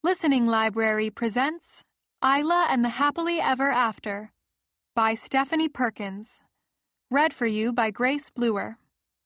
Listening Library presents Isla and the Happily Ever After by Stephanie Perkins. Read for you by Grace Bluer.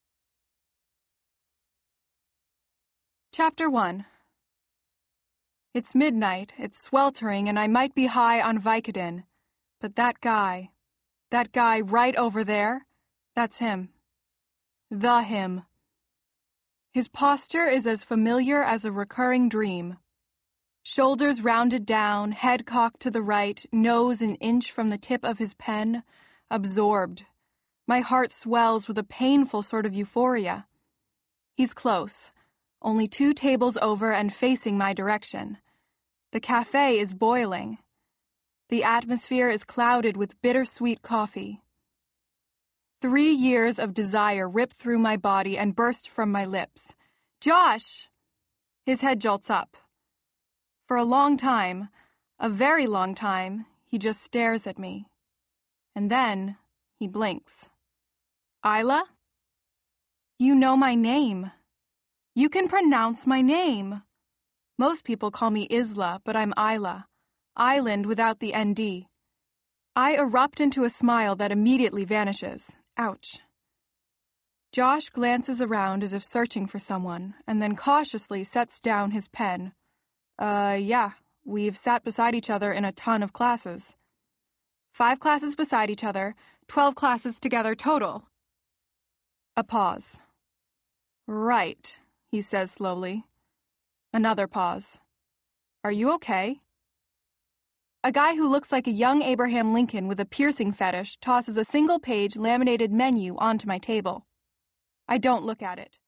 Chapter 1. It's midnight, it's sweltering, and I might be high on Vicodin. But that guy right over there, that's him. The him. His posture is as familiar as a recurring dream. Shoulders rounded down, head cocked to the right, nose an inch from the tip of his pen, absorbed. My heart swells with a painful sort of euphoria. He's close, only 2 tables over and facing my direction. The cafe is boiling. The atmosphere is clouded with bittersweet coffee. 3 years of desire rip through my body and burst from my lips. Josh! His head jolts up. For a long time, a very long time, he just stares at me. And then he blinks. Isla? You know my name. You can pronounce my name. Most people call me Isla, but I'm Isla. Island without the ND. I erupt into a smile that immediately vanishes. Ouch. Josh glances around as if searching for someone, and then cautiously sets down his pen. Yeah, we've sat beside each other in a ton of classes. 5 classes beside each other, 12 classes together total. A pause. Right, he says slowly. Another pause. Are you okay? A guy who looks like a young Abraham Lincoln with a piercing fetish tosses a single-page laminated menu onto my table. I don't look at it.